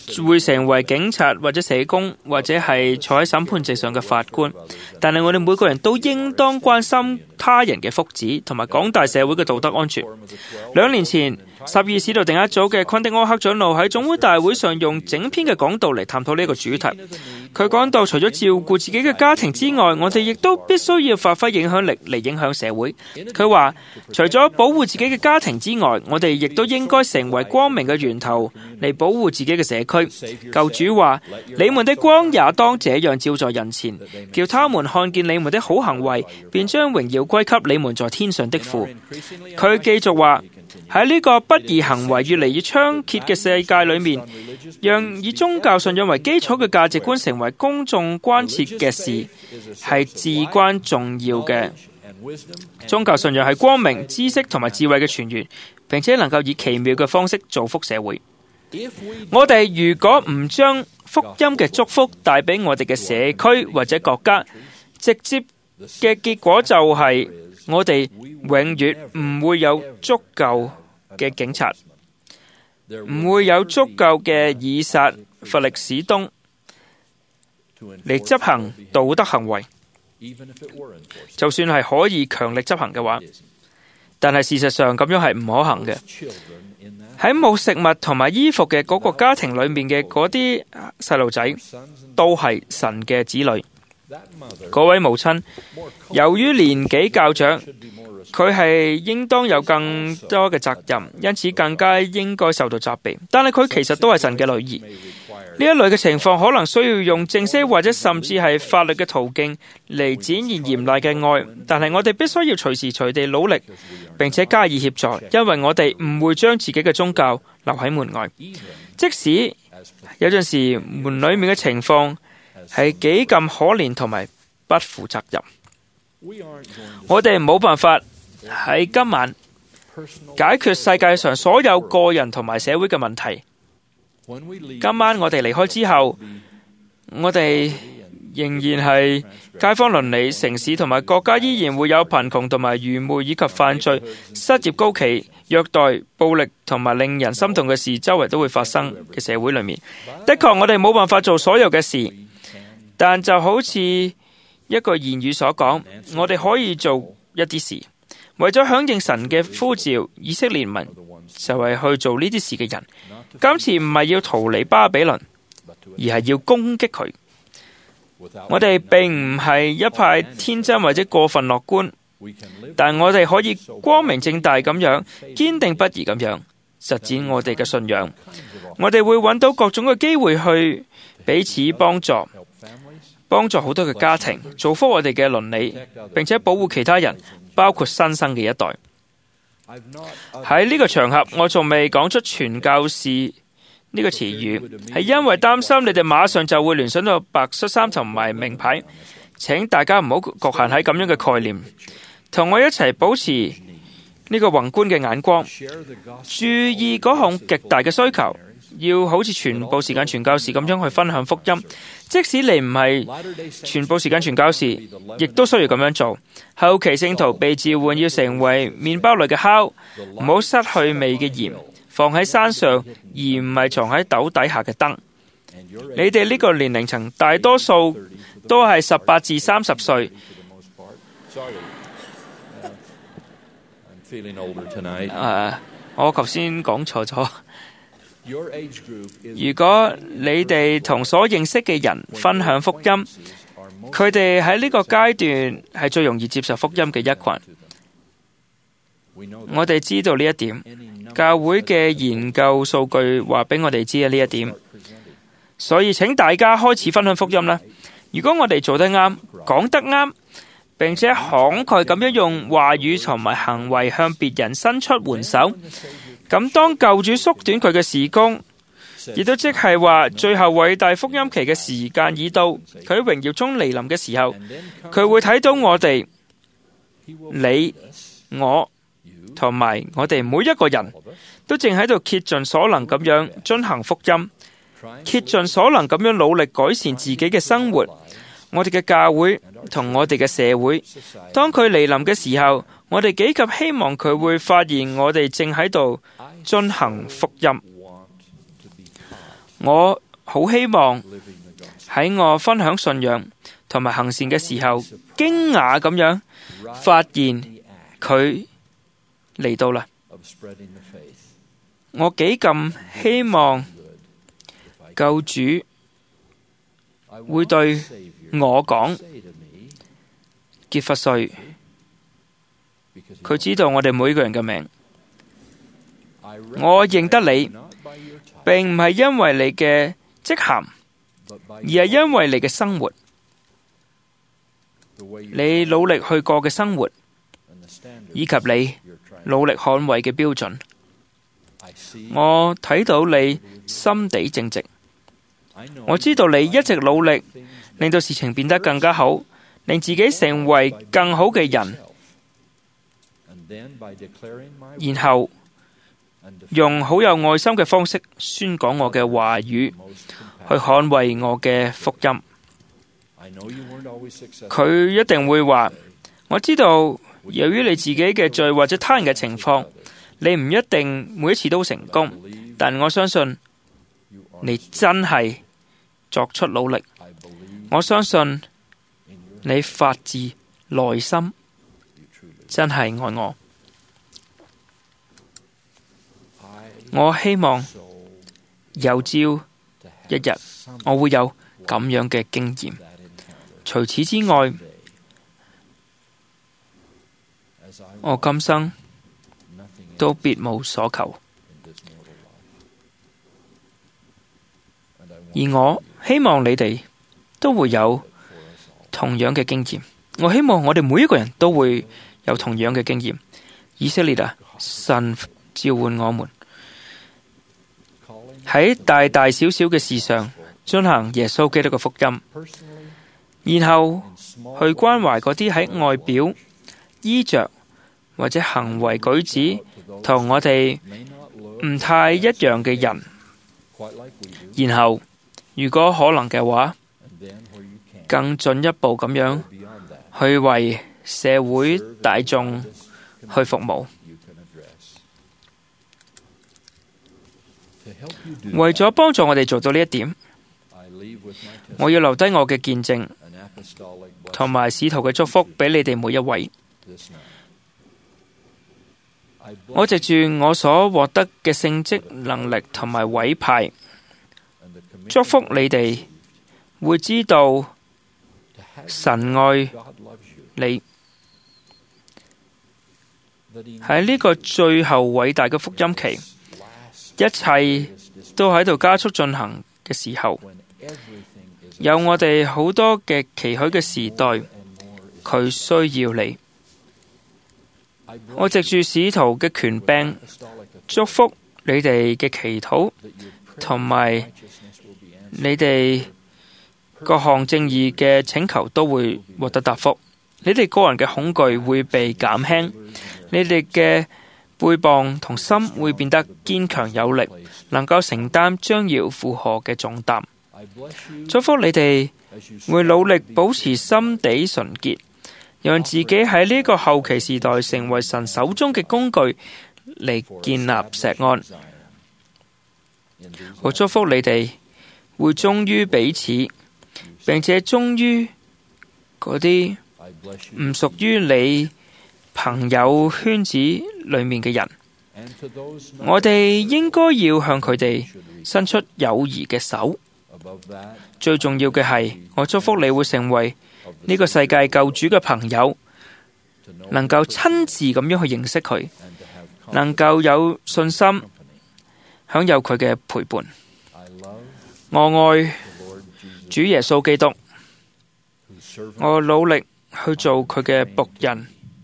會成為警察或者社工或者係坐喺審判席上嘅法官，但係我哋每個人都應當關心他人嘅福祉同埋廣大社會嘅道德安全。2年前12使徒定一組嘅昆迪柯克長老喺總會大會上用整篇嘅講道嚟探討呢個主題。佢講到，除咗照顧自己嘅家庭之外，我哋亦都必須要發揮影響力嚟影響社會。佢話，除咗保護自己嘅家庭之外，我哋亦都應該成為光明嘅源頭嚟保護自己嘅社區。救主話，你們的光也當這樣照在人前，叫他們看見你們的好行為，便將榮耀歸給你們在天上的父。佢繼續話，喺呢個不義行為越嚟越猖獗嘅世界裏面，讓以宗教信仰為基礎嘅價值觀成為公眾關切嘅事，係至關重要嘅。宗教信仰係光明、知識同埋智慧嘅泉源，並且能夠以奇妙嘅方式造福社會。我哋如果唔將福音嘅祝福帶俾我哋嘅社區或者國家，直接嘅結果就係我哋永遠唔會有足夠嘅警察，唔會有足夠嘅以撒弗力史東嚟執行道德行為。就算係可以強力執行嘅話，但係事實上咁樣係唔可行嘅。喺冇食物同埋衣服嘅嗰個家庭裏面嘅嗰啲細路仔，都係神嘅子女。嗰位母親由於年紀較長，佢係應當有更多嘅責任，因此更加應該受到責備。但係佢其實都係神嘅女兒。呢一類嘅情況可能需要用正式或者甚至係法律嘅途徑嚟展現嚴厲嘅愛，但係我哋必須要隨時隨地努力並且加以協助，因為我哋唔會將自己嘅宗教留喺門外。即使有陣時門裏面嘅情況係幾咁可憐同埋不負責任，我哋冇辦法喺今晚解決世界上所有個人同埋社會嘅問題。今晚我哋離開之後，我哋仍然係街坊鄰里、城市同埋國家依然會有貧窮同埋愚昧以及犯罪、失業高企、虐待、暴力同埋令人心痛嘅事，周圍都會發生嘅社會裏面。的確，我哋冇辦法做所有嘅事，但就好似一個言語所講，我哋可以做一啲事，為咗響應神嘅呼召，以色列民就係去做呢啲事嘅人。今次唔係要逃離巴比倫，而係要攻擊佢。我哋並唔係一派天真或者過分樂觀，但我哋可以光明正大咁樣、堅定不移咁樣實踐我哋嘅信仰。我哋會揾到各種嘅機會去彼此幫助，幫助好多嘅家庭，造福我哋嘅鄰里，並且保護其他人，包括新生嘅一代。喺呢個場合，我仲未講出傳教士呢個詞語，係因為擔心你哋馬上就會聯想到白恤衫同埋名牌。請大家唔好局限喺咁樣嘅概念，同我一齊保持呢個宏觀嘅眼光，注意嗰項極大嘅需求，要好似全部時間傳教士咁樣去分享福音。即使你唔係全部時間傳教士，亦都需要咁樣做。後期聖徒被召喚要成為麵包類嘅酵，唔好失去味嘅鹽，放喺山上而唔係藏喺斗底下嘅燈。你哋呢個年齡層大多數都係18至30歲。我頭先講錯咗。如果你哋同所認識嘅人分享福音，佢哋喺呢個階段係最容易接受福音嘅一群。我哋知道呢一點，教會嘅研究數據話俾我哋知呢一點。所以請大家開始分享福音啦。如果我哋做得啱，講得啱，並且慷慨咁樣用話語同埋行為向別人伸出援手，咁當救主縮短佢嘅時工，亦都即係話最後偉大福音期嘅時間已到，佢喺榮耀中嚟臨嘅時候，佢會睇到我哋、你、我同埋我哋每一個人都正喺度竭盡所能咁樣遵行福音，竭盡所能咁樣努力改善自己嘅生活。我哋嘅教會同我哋嘅社會，當佢嚟臨嘅時候，我哋幾咁希望佢會發現我哋正喺度遵行福音。 我好希望喺我分享信仰同埋行善嘅時候，驚訝咁樣發現佢嚟到啦。我幾咁希望救主會對我講，傑弗瑞，佢知道我哋每個人嘅名。我認得你，並唔係因為你嘅職銜，而係因為你嘅生活，你努力去過嘅生活，以及你努力捍衛嘅標準。我睇到你心地正直，我知道你一直努力令到事情變得更加好，令自己成為更好嘅人，然後用好有愛心嘅方式宣講我嘅話語，去捍衛我嘅福音。佢一定會話，我知道由於你自己嘅罪或者他人嘅情況，你唔一定每一次都成功，但我相信你真係作出努力。我相信你發自內心真係愛我。我希望有朝一日我會有咁樣嘅經驗。除此之外，我今生都別無所求，而我希望你哋都會有同樣嘅經驗。我希望我哋每一個人都會有同樣嘅經驗。以色列啊，神召喚我們喺大大小小嘅事上進行耶穌基督嘅福音，然後去關懷嗰啲喺外表、衣着或者行為舉止同我哋唔太一樣嘅人，然後如果可能嘅話，更進一步咁樣去為社會大眾去服務。為咗幫助我哋做到呢一點，我要留低我嘅見證同埋使徒嘅祝福俾你哋每一位。我藉住我所獲得嘅聖職能力同埋委派，祝福你哋會知道神愛你。喺呢個最後偉大嘅福音期，一切都喺度加速進行嘅時候，有我哋好多嘅期許嘅時代，佢需要你。我藉住使徒嘅權柄，祝福你哋嘅祈禱，同埋你哋各項正義嘅請求都會獲得答覆。你哋個人嘅恐懼會被減輕，你哋嘅背膀同心會變得堅強有力，能夠承擔將要負荷嘅重擔。祝福你哋會努力保持心地純潔，讓自己喺呢個後期時代成為神手中嘅工具嚟建立錫安。我祝福你哋會忠於彼此，並且忠於嗰啲唔屬於你朋友圈子裏面嘅人。我哋應該要向佢哋伸出友誼嘅手。最重要嘅係，我祝福你會成為呢個世界救主嘅朋友，能夠親自咁樣去認識佢，能夠有信心享有佢嘅陪伴。我愛主耶穌基督，我努力去做佢嘅僕人。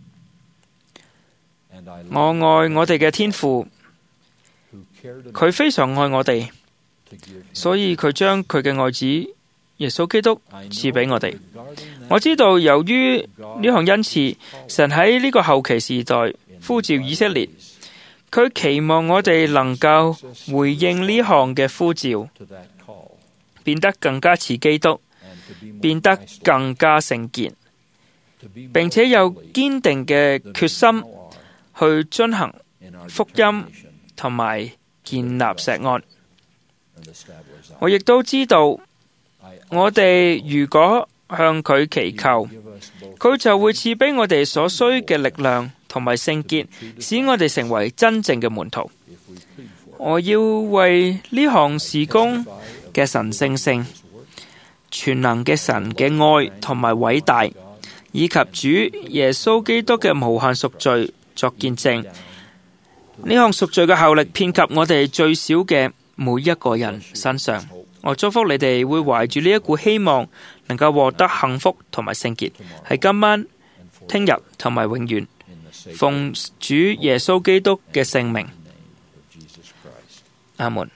我愛我哋嘅天父，佢非常愛我哋，所以佢將佢嘅愛子耶穌基督賜俾我哋。我知道由於呢項恩賜，神喺呢個後期時代呼召以色列，佢期望我哋能夠回應呢項嘅呼召，變得更加似基督，變得更加聖潔，並且有堅定嘅決心去遵行福音同埋建立錫安。 我亦都知道，我哋如果向佢祈求，佢就會賜俾我哋所需嘅力量同埋聖潔，使我哋成為真正嘅門徒。我要為呢項事工嘅神聖性、全能嘅神嘅愛同埋偉大，以及主耶穌基督嘅無限贖罪作見證。呢項贖罪嘅效力遍及我哋最少嘅每一個人身上。我祝福你哋會懷住呢一股希望，能夠獲得幸福同埋聖潔，喺今晚、聽日同埋永遠。奉主耶穌基督嘅聖名，阿門。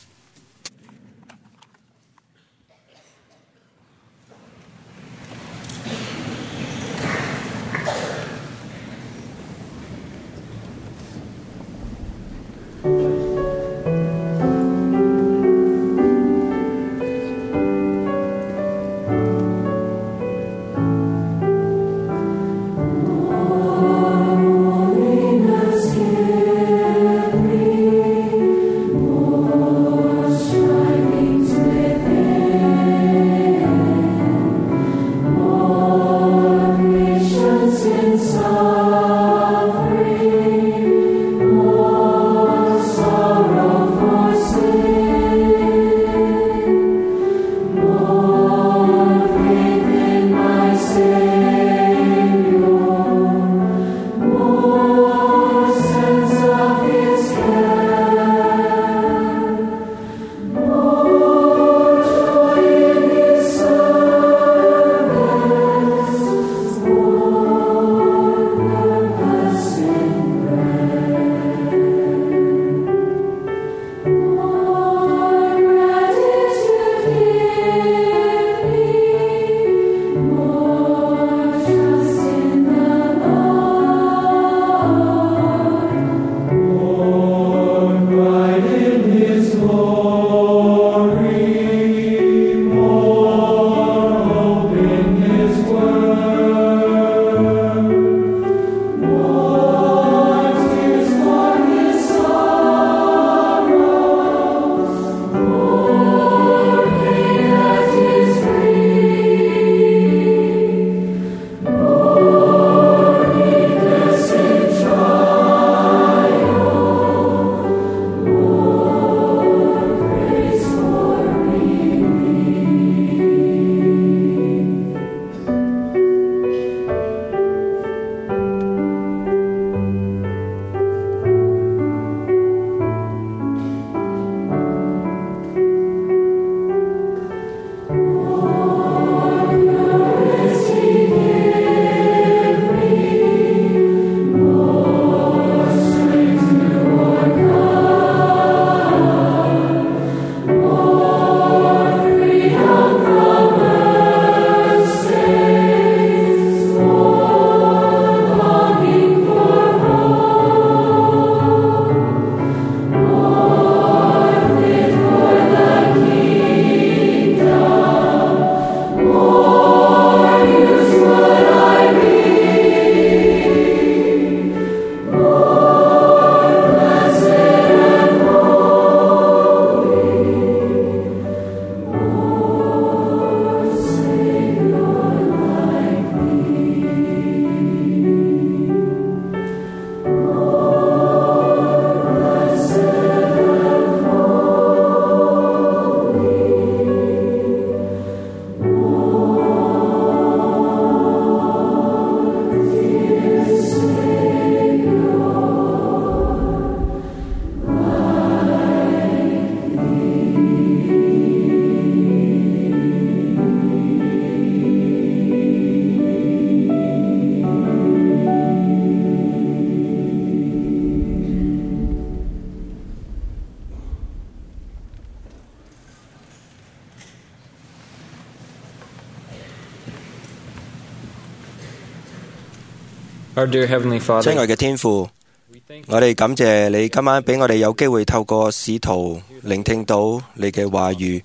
親愛嘅天父，我哋感謝你今晚俾我哋有機會透過使徒聆聽到你嘅話語。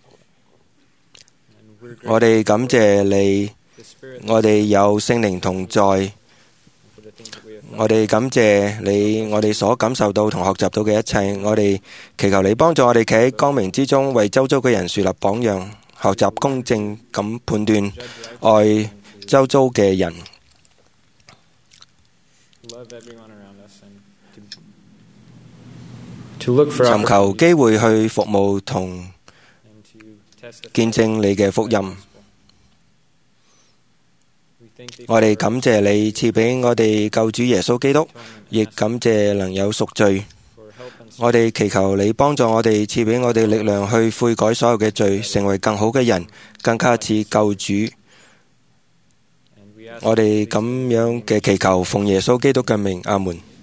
我哋感謝你，我哋有聖靈同在。 我哋感謝你，我哋所感受到同學習到嘅一切，我哋祈求你幫助我哋企喺光明之中，為周遭嘅人樹立榜樣，學習公正咁判斷愛周遭嘅人，尋求機會去服務同見證你嘅福音。我哋感謝你賜俾我哋救主耶穌基督，亦感謝能有贖罪。我哋祈求你幫助我哋，賜俾我哋力量去悔改所有嘅罪，成為更好嘅人，更加似救主。我哋咁樣嘅祈求，奉耶穌基督嘅名，阿門。